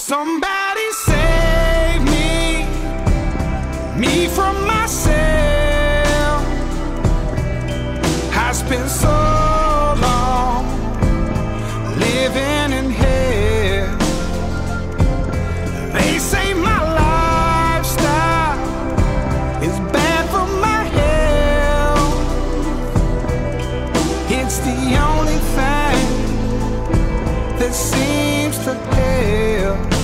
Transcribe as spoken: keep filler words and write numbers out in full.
Somebody save me, me from myself. I spent so long living in hell. They say my lifestyle is bad for my health. It's the only thing that seems to help.